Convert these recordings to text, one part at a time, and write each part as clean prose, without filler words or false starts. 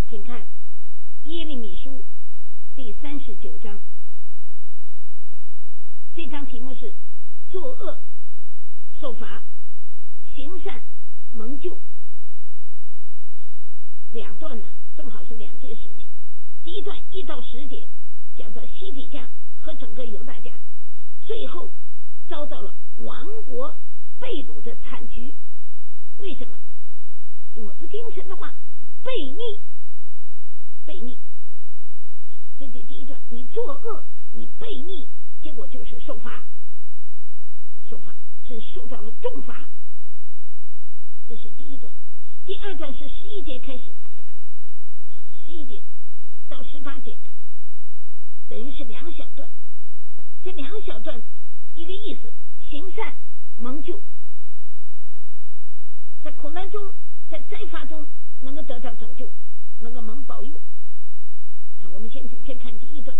请看耶利米书第39章，这章题目是作恶受罚，行善蒙救。两段呢，正好是两件事情。第一段1到10节讲到西底家和整个犹大家最后遭到了亡国被掳的惨局。为什么？因为不听神的话，悖逆。这是第一段，你作恶，你悖逆，结果就是受罚，是受到了重罚。这是第一段。第二段是11节开始，11节到18节，等于是两小段。这两小段一个意思，行善蒙救，在苦难中，在灾罚中能够得到拯救，能够蒙保佑。我们先看第一段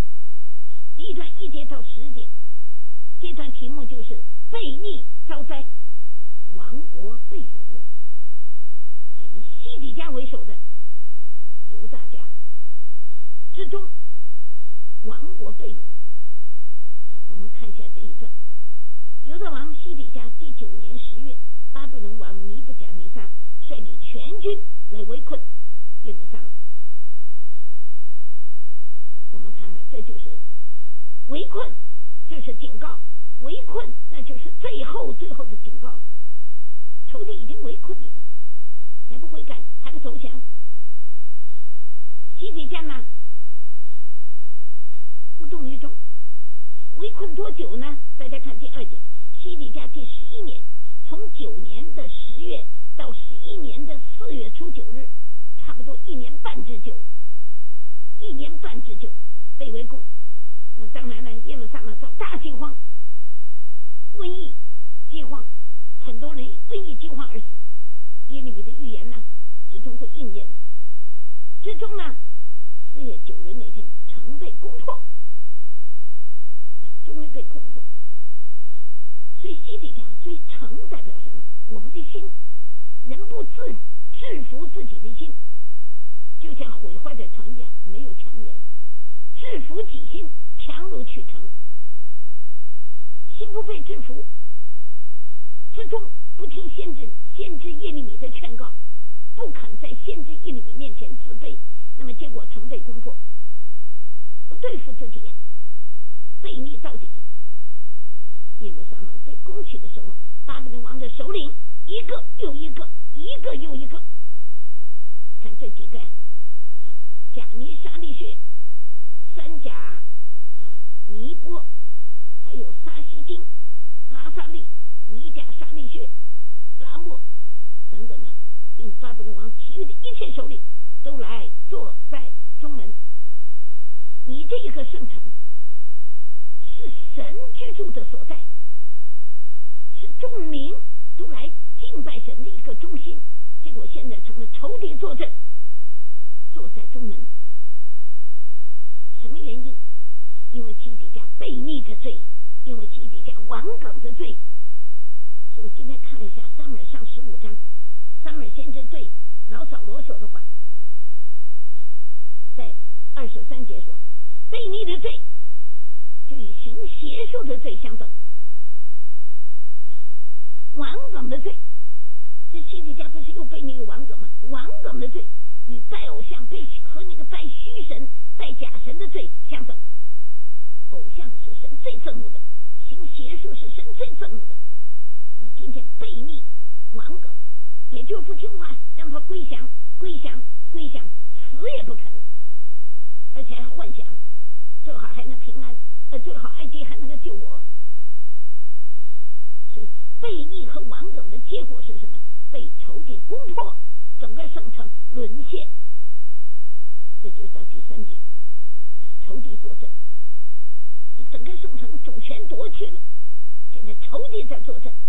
1节到10节，这段题目就是悖逆遭灾，亡国被掳。以西底家为首的犹大家之中亡国被掳。我们看一下这一段。犹大王西底家第9年10月，巴比伦王尼布甲尼撒率领全军来围困耶路撒冷。我们看看，这就是围困，就是警告，围困那就是最后的警告。仇敌已经围困你了，还不悔改，还不投降。西底家呢无动于衷。围困多久呢？大家看第2节，西底家第11年，从9年的10月到11年的4月初9日，差不多1年半之久被围攻。那当然了，耶路撒冷遭大饥荒，瘟疫饥荒，很多人瘟疫饥荒而死。耶利米的预言呢，最终会应验的。之中呢，4月9日那天，城被攻破，终于被攻破。所以西底家，所以城代表什么？我们的心，人不制服自己的心，就像毁坏的城一样，没有强援。制服己心，强如取城。心不被制服之中，不听先知耶利米的劝告，不肯在先知耶利米面前自卑，那么结果城被攻破。不对付自己，悖逆到底。耶路撒冷被攻取的时候，巴比伦王的首领一个又一个，看这几个贾尼沙利薛、三甲尼波，还有撒西金、拉萨利、尼甲沙利薛、拉莫等等并巴比伦王其余的一切首领都来坐在中门。你这个圣城是神居住的所在，是众民都来敬拜神的一个中心，结果现在成了仇敌坐镇，坐在中门。什么原因？因为西底家悖逆的罪，因为西底家顽梗的罪。所以我今天看了一下撒母耳上15章，撒母耳先知对老扫罗说的话，在23节说，悖逆的罪就与行邪术的罪相等，顽梗的罪，这西底家不是又悖逆又顽梗吗？顽梗的罪与拜偶像和那个拜虚神、拜假神的罪相等。偶像是神最憎恶的，行邪术是神最憎恶的。你今天悖逆顽梗，也就是不听话，让他归降，死也不肯，而且还幻想最好还能平安，最好埃及还能够救我。所以悖逆和顽梗的结果是什么？被仇敌攻破，整个圣城沦陷。这就是到第3节，仇敌坐镇，整个圣城主权夺去了，现在仇敌在坐镇。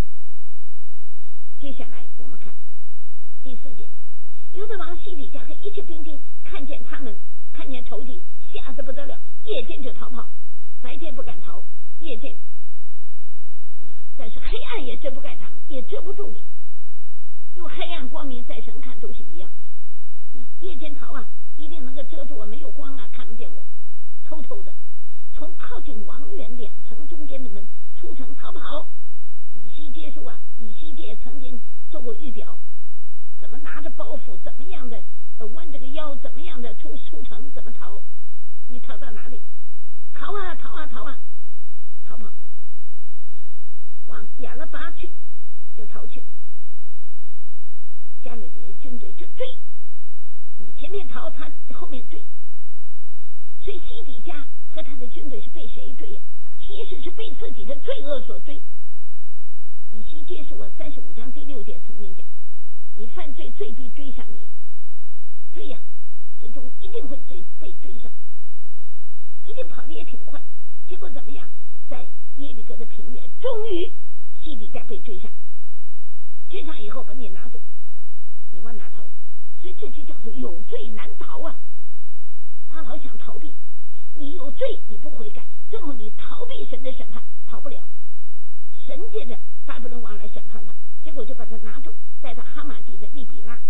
接下来我们看第4节，犹大王西底家和一切兵丁看见仇敌，吓得不得了，夜间就逃跑，白天不敢逃，夜间，但是黑暗也遮不盖他们，也遮不住你，用黑暗光明在神看都是一样的。夜间逃啊，一定能够遮住我，没有光啊，看不见我。偷偷的从靠近王园2层中间的门出城逃跑。以西结束啊，以西结曾经做过预表，怎么拿着包袱，怎么样的弯这个腰，怎么样的出城，怎么逃？你逃到哪里？逃啊逃啊逃啊，逃跑，往亚勒巴去，就逃去了。加勒底的军队就追，你前面逃，他后面追。所以西底家和他的军队是被谁追呀？其实是被自己的罪恶所追。以西结束了35章第6节曾经讲，你犯罪，罪必追上你，追呀，最终一定会被追上，一定跑得也挺快。结果怎么样？在耶利哥的平原，终于西底家被追上，追上以后把你拿走，你往哪逃？所以这就叫做有罪难逃啊！他老想逃避，你有罪你不悔改，最后你逃避神的审判，逃不了。神借着巴比伦王来审判他，结果就把他拿住，带到哈马地的利比拉。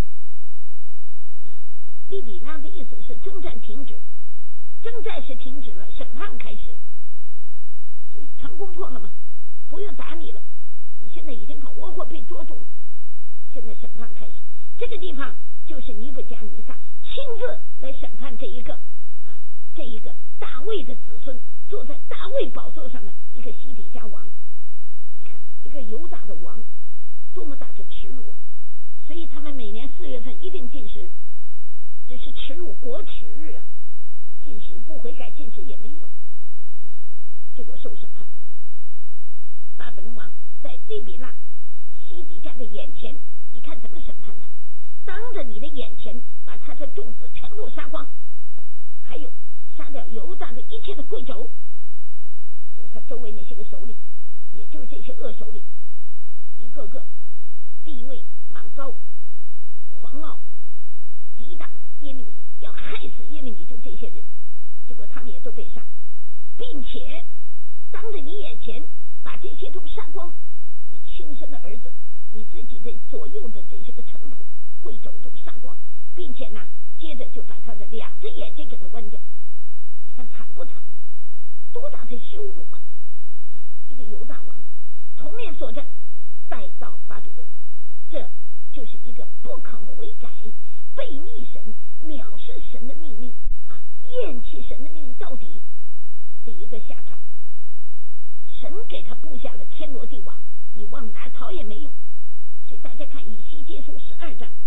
利比拉的意思是征战停止，征战是停止了，审判开始，城攻破了吗？不用打你了，你现在已经活活被捉住了，现在审判开始。这个地方就是尼布甲尼撒亲自来审判这一个大卫的子孙，坐在大卫宝座上的一个西底家王。你看看一个犹大的王多么大的耻辱啊！所以他们每年4月份一定禁食，这是耻辱国耻日啊！禁食不悔改，禁食也没用，结果受审判。巴比伦王在利比拉西底家的眼前，你看怎么审判他？当着你的眼前把他的众子全部杀光，还有杀掉犹大的一切的贵胄，就是他周围那些个首领，也就是这些恶首领，一个个地位莽高狂傲，抵挡耶利米，要害死耶利米，就这些人，结果他们也都被杀，并且当着你眼前把这些都杀光，你亲生的儿子，你自己的左右的这些个臣仆贵胄都杀光，并且呢接着就把他的2只眼睛给他剜掉。你看惨不惨？多大的羞辱啊！一个犹大王铜链锁着带到巴比伦，这就是一个不肯悔改、背逆神、藐视神的命令啊，厌弃神的命令到底的一个下场。神给他布下了天罗地网，你往哪逃也没用。所以大家看以西结书12章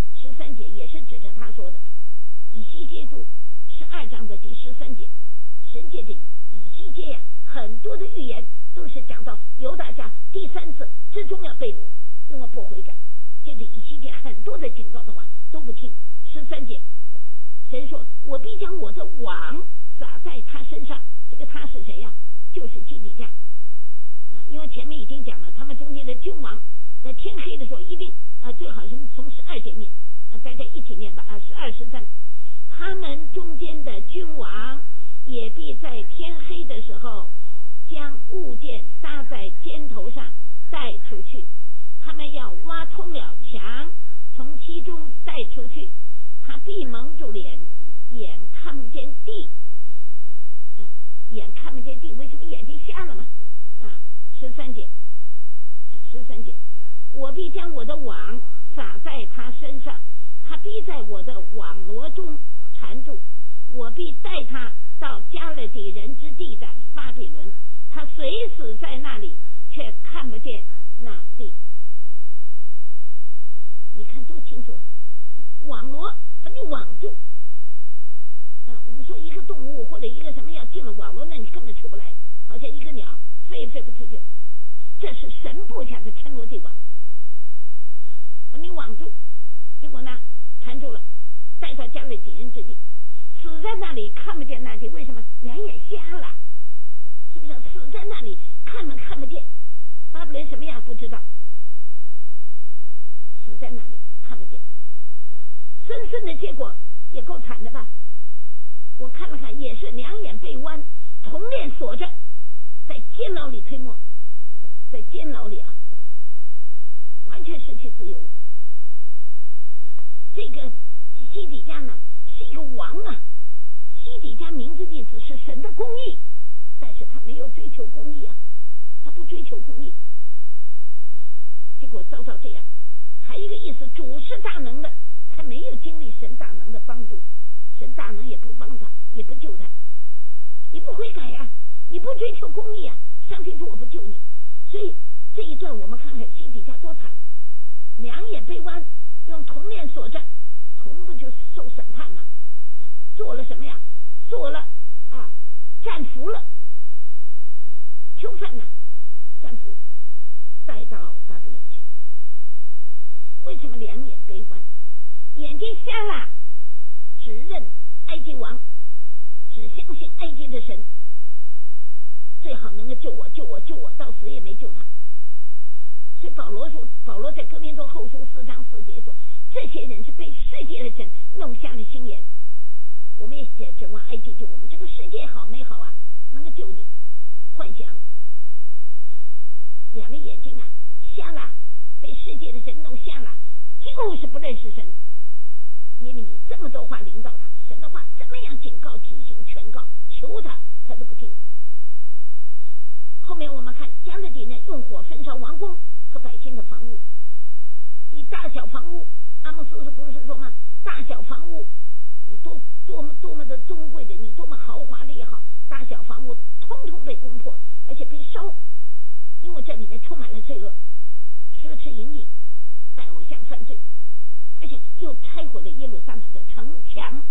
13节也是指着他说的。以西结书12章的第13节，神借着以西结呀，很多的预言都是讲到犹大家第3次最终要被掳，因为不悔改。接着以西结很多的警告的话都不听。13节神说，我必将我的网撒在他身上。这个他是谁呀？就是西底家啊，因为前面已经讲了，他们中间的君王在天黑的时候一定最好是从12节念大家一起念吧12、13，他们中间的君王也必在天黑的时候将物件搭在肩头上带出去，他们要挖通了墙，从其中带出去，他必蒙住脸，眼看不见地。眼看不见地，为什么眼睛瞎了吗？13节我必将我的网撒在他身上，他必在我的网罗中缠住，我必带他到加勒底人之地的巴比伦，他虽死在那里，却看不见那地。你看多清楚，网罗把你网住我们说一个动物或者一个什么要进了网络，那你根本出不来，好像一个鸟飞也飞不出去。这是神布下的天罗地网，把你网住，结果呢缠住了，带到加勒底人之地，死在那里看不见那地。为什么？两眼瞎了，是不是？死在那里看不见，巴比伦什么样不知道，死在那里看不见，深深的结果也够惨的吧。我看了看，也是两眼被剜，铜链锁着，在监牢里推磨，在监牢里完全失去自由。这个西底家呢， 是一个王啊，西底家明智弟子是神的公义，但是他没有追求公义啊，他不追求公义，结果遭到这样。还有一个意思，主是大能的，他没有经历神大能的帮助，神大能也不帮他，也不救他。你不悔改啊，你不追求公义啊，上帝说我不救你。所以这一段我们看看西底家多惨，两眼被剜，用铜链锁着，铜不就受审判吗？做了什么呀？做了战俘了，囚犯呢，战俘带到巴比伦去。为什么两眼被剜？眼睛瞎了，只认埃及王，只相信埃及的神，最好能够救我，到死也没救他。所以保罗在哥林多后书4章4节说，这些人是被世界的神弄瞎了心眼。我们也指望埃及救我们，这个世界好美好啊，能够救你。幻想两个眼睛啊瞎了，被世界的神弄瞎了，就是不认识神。耶利米这么多话领导他，神的话这么样警告提醒劝告求他，他都不听。后面我们看加勒底人用火焚烧王宫和百姓的房屋，以大小房屋，阿摩斯不是说吗？大小房屋，你多么的尊贵的，你多么豪华的也好，大小房屋通通被攻破，而且被烧，因为这里面充满了罪恶，奢侈淫逸，拜偶像犯罪，而且又拆毁了耶路撒冷的城墙。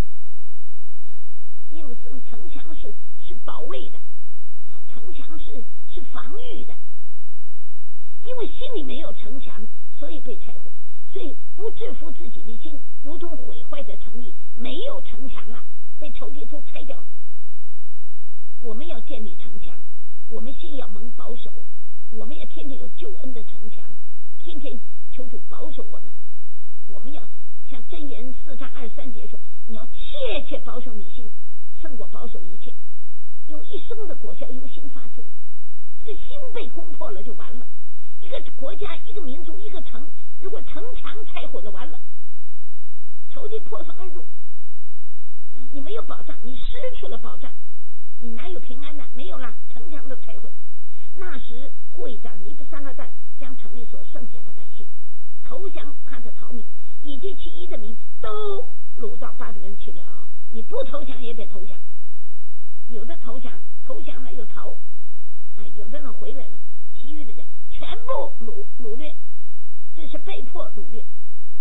耶路撒冷城墙是保卫的，城墙是防御的，因为心里没有城墙，所以被拆毁。所以不制服自己的心，如同毁坏的城邑，没有城墙啊，被仇敌都拆掉了。我们要建立城墙，我们心要蒙保守，我们要天天有救恩的城墙，天天求主保守我们。我们要像箴言4章23节说，你要切切保守你心，胜过保守一切，因为一生的果效由心发出。这个心被攻破了就完了。一个国家，一个民族，一个城，如果城墙拆毁了，完了，仇敌破窗而入，你没有保障，你失去了保障，你哪有平安呢？没有了，城墙都拆毁。那时会长尼布撒拉旦将城里所剩下的百姓投降他的逃命，以及其余的民都掳到巴比伦去了。你不投降也得投降，有的投降了又逃，有的人回来了，其余的人全部掳掠，这是被迫掳掠。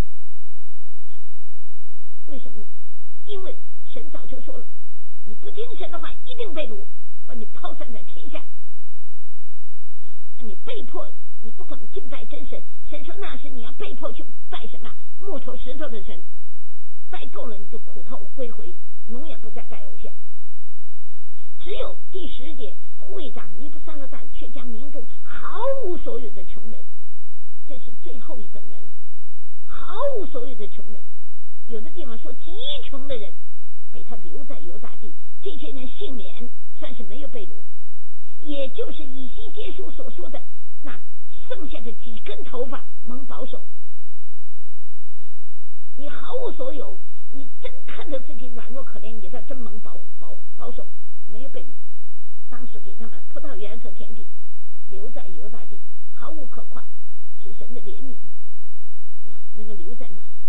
为什么呢？因为神早就说了，你不听神的话一定被掳，把你抛散在天下。你被迫，你不肯敬拜真神，神说那时你要被迫去拜什么木头石头的神，拜够了你就苦头归回，永远不再拜偶像。只有第10节，会长尼布撒拉旦却将民众毫无所有的穷人，这是最后一等人了，毫无所有的穷人。有的地方说极穷的人被他留在犹大地，这些人幸免，算是没有被掳，也就是以西结书所说的那剩下的几根头发蒙保守。你毫无所有，你真看着自己软弱可怜，你在真蒙保守，没有被掳。当时给他们葡萄园和田地，留在犹大地，毫无可夸，是神的怜悯能够留在那里。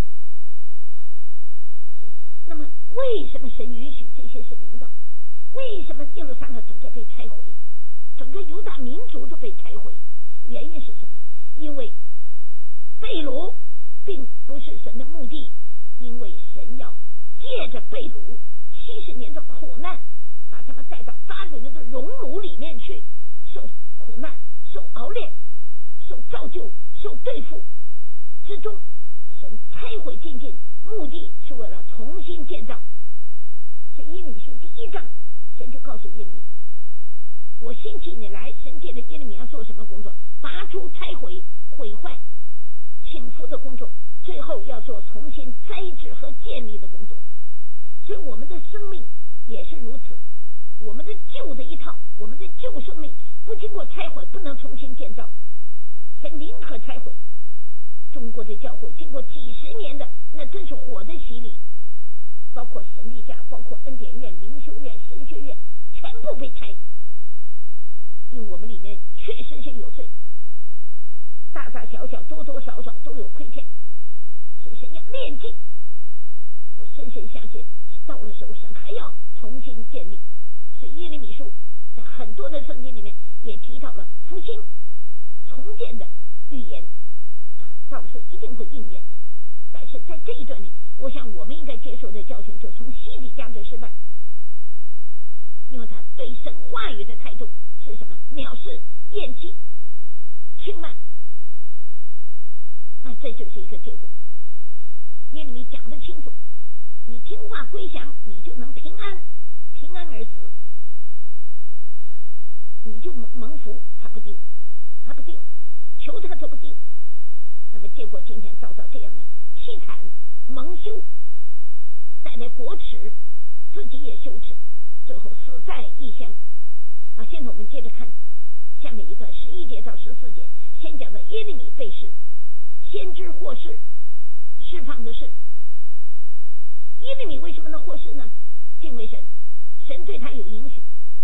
那么为什么神允许这些是领导？为什么耶路撒冷整个被拆毁，整个犹大民族都被拆毁？原因是什么？因为被掳并不是神的目的，因为神要借着被掳70年的苦难，把他们带到巴比伦的熔炉里面去，受苦难，受熬炼，受造就，受对付之中，神拆毁尽尽，目的是为了重新建造。所以耶利米书第1章，神就告诉耶利米，我兴起你来，神借着耶利米要做什么工作？拔出、拆毁、毁坏、倾覆的工作，最后要做重新栽植和建立的工作。所以我们的生命也是如此，我们的旧的一套，我们的旧生命不经过拆毁，不能重新建造，神宁可拆毁。中国的教会经过几10年的那真是火的洗礼， 包括神力架，包括恩典院、灵修院、神学院，全部被拆。因为我们里面确实是有罪，大大小小多多少少都有亏欠，所以神要炼净。我深深相信到了时候神还要重新建立。所以耶利米书在很多的圣经里面也提到了复兴重建的预言到了时候一定会应验的。但是在这一段里，我想我们应该接受的教训就从西底家的失败，因为他对神话语的态度是什么？藐视、厌弃、轻慢，那这就是一个结果。耶利米讲得清楚，你听话归降，你就能平安，平安而死，你就蒙福。他不定，他不定，求他都不定。那么结果今天遭到这样的凄惨、蒙羞，带来国耻，自己也羞耻，最后死在异乡。现在我们接着看下面一段11节到14节，先讲的耶利米被释，先知获释，释放的是耶利米为什么能获释呢？敬畏神，神对他有允许，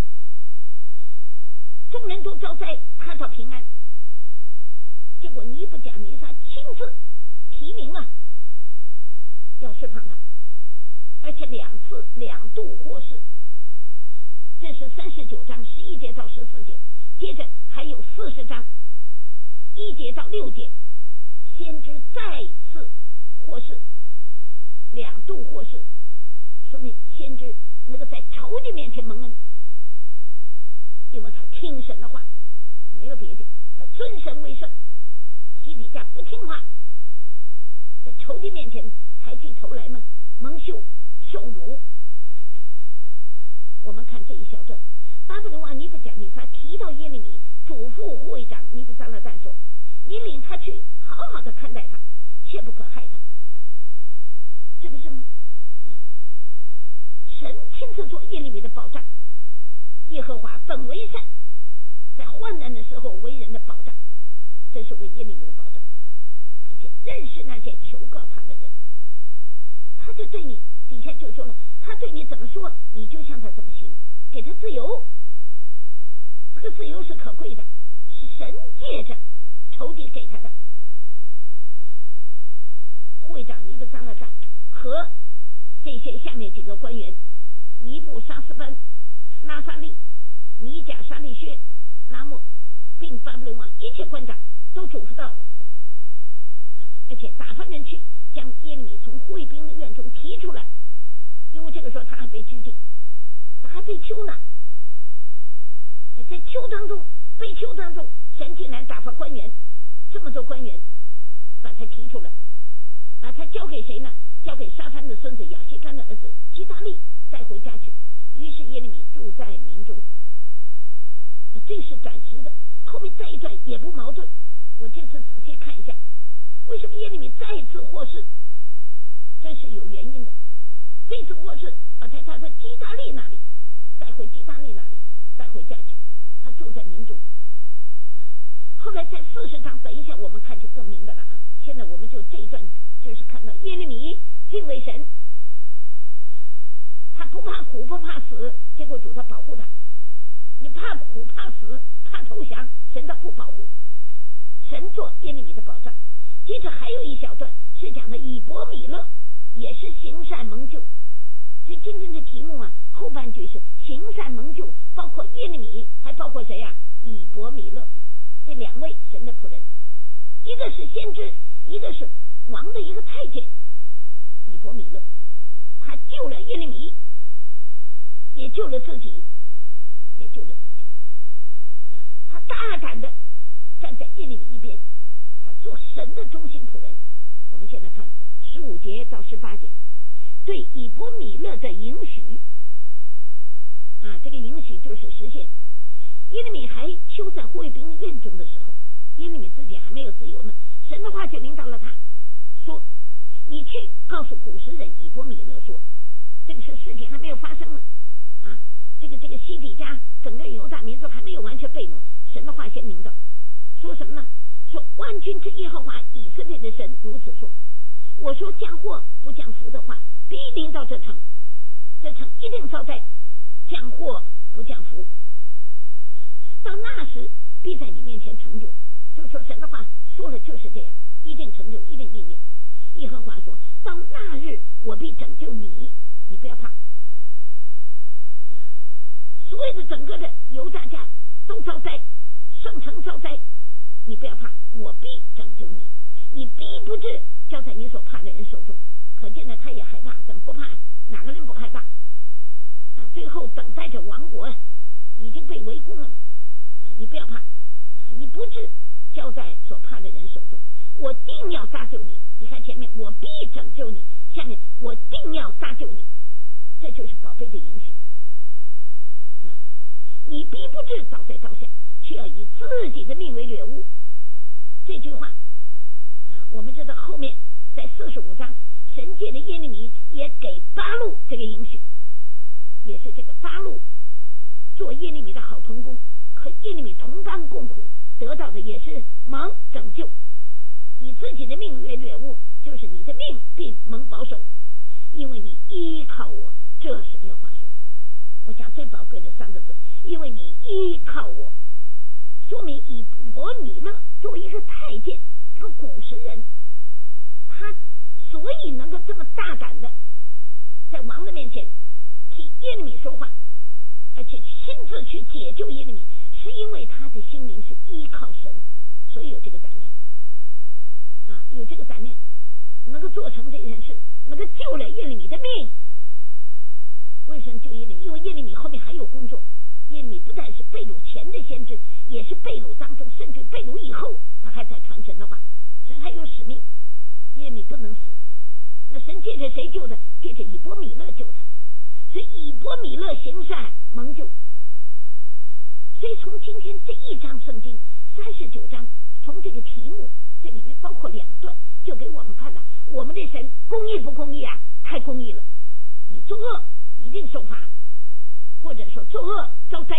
众人都遭灾，他倒平安。结果尼布甲尼撒亲自提名要释放他，而且两度获释。这是39章11节到14节，接着还有40章1节到6节，先知再次获释，两度获释，说明先知那个在仇敌面前蒙恩，因为他听神的话，没有别的，他尊神为圣。西底家不听话，在仇敌面前抬起头来嘛，蒙羞受辱。我们看这一小段，巴比伦王尼布甲尼撒提到耶利米，嘱咐护卫长尼布撒拉旦说：“你领他去，好好的看待他，切不可害他。”这不是吗？神亲自做耶利米的保障，耶和华本为善，在患难的时候为人的保障，这是为耶利米的保障，并且认识那些求告他的人。他就对你底下就说了，他对你怎么说，你就向他怎么行，给他自由。这个自由是可贵的，是神借着仇敌给他的。会长尼布撒拉旦和这些下面几个官员，尼布沙斯班、拉萨利、尼甲沙利薛、拉莫，并巴比伦王一切官长都嘱咐到了，而且打发人去将耶利米从护卫兵的院中提出来，因为这个时候他还被拘禁，他还被囚呢。在被囚当中，神竟然打发官员，这么多官员把他提出来，把他交给谁呢？交给沙番的孙子亚西干的儿子基大利带回家去。于是耶利米住在民中。这是暂时的，后面再一段也不矛盾。我这次仔细看一下，为什么耶利米再次获释？这是有原因的。这次获释把他带到基大利那里，带回基大利那里，带回家去，他住在民中。后来在40章，等一下我们看就更明白了啊。现在我们就这一段就是看到耶利米敬畏神，他不怕苦不怕死，结果主他保护他。你怕苦怕死怕投降，神他不保护，神做耶利米的保障。接着还有一小段是讲的以伯米勒也是行善蒙救，所以今天的题目后半句是行善蒙救，包括耶利米，还包括谁以伯米勒，这两位神的仆人，一个是先知，一个是王的一个太监。以伯米勒他救了耶利米，也救了自己，他大胆的站在耶利米一边，他做神的忠心仆人。我们现在看15节到18节，对以伯米勒的允许这个允许就是实现。耶利米还囚在护卫兵院中的时候，耶利米自己还没有自由呢，神的话就领导了他，说你去告诉古时人以伯米勒说，这个事情还没有发生呢这个西底家整个犹大民族还没有完全被掳，神的话先领导，说什么呢？说万军之耶和华以色列的神如此说，我说降祸不降福的话，必临到这城， 上一定遭灾，降祸不降福。到那时必在你面前成就。就说神的话说了就是这样，一定成就，一定应验。耶和华说，到那日我必拯救你，你不要怕。所有的整个的犹大家都遭灾，圣城遭灾，你不要怕，我必拯救你，你必不至交在你所怕的人手中。可见呢，他也害怕，怎么不怕？哪个人不害怕啊？最后等待着亡国已经被围攻了嘛，你不要怕，你不至交在所怕的人手中，我定要搭救你。你看前面我必拯救你，下面我定要搭救你，这就是宝贝的应许啊！你必不至倒在刀下，却要以自己的命为掠物。这句话啊，我们知道后面在45章，神借的耶利米也给巴路这个应许，也是这个巴路做耶利米的好同工，和耶利米同甘共苦，得到的也是蒙拯救。以自己的命为掠物，就是你的命必蒙保守，因为你依靠我。这是耶和华说的。我想最宝贵的3个字，因为你依靠我，说明以伯米勒作为一个太监，一个古时人，他所以能够这么大胆的在王的面前替耶利米说话，而且亲自去解救耶利米，是因为他的心灵是依靠神，所以有这个胆量啊，有这个胆量能够做成这件事，能够救了耶利米的命。为什么救耶利米？因为耶利米后面还有工作。耶利米不但是被掳前的先知，也是被掳当中，甚至被掳以后他还在传神的话，神还有使命，耶利米不能死。那神借着谁救的？借着以伯米勒救他，所以以伯米勒行善蒙救。所以从今天这一章圣经39章，从这个题目这里面包括2段，就给我们看到我们的神公义不公义啊？太公义了，你作恶一定受罚，或者说作恶遭灾，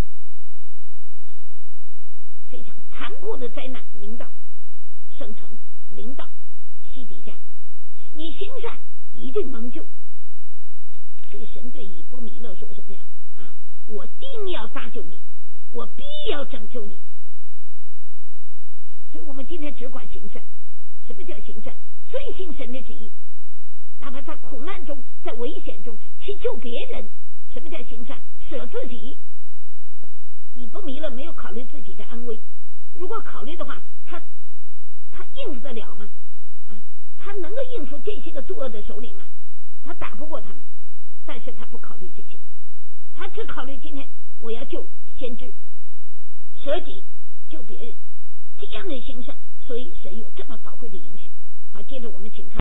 非常残酷的灾难临到圣城，临到西底家，你行善一定蒙救。所以神对以伯米勒说什么呀？啊，我定要搭救你，我必要拯救你。所以我们今天只管行善。什么叫行善？遵行神的旨意，哪怕在苦难中，在危险中去救别人。什么叫行善？舍自己。以伯米勒没有考虑自己的安危，如果考虑的话，他应付得了吗？啊，他能够应付这些个作恶的首领吗？他打不过他们，但是他不考虑这些，他只考虑今天我要救先知，舍己救别人，这样的行善，所以神有这么宝贵的应许。好，接着我们请看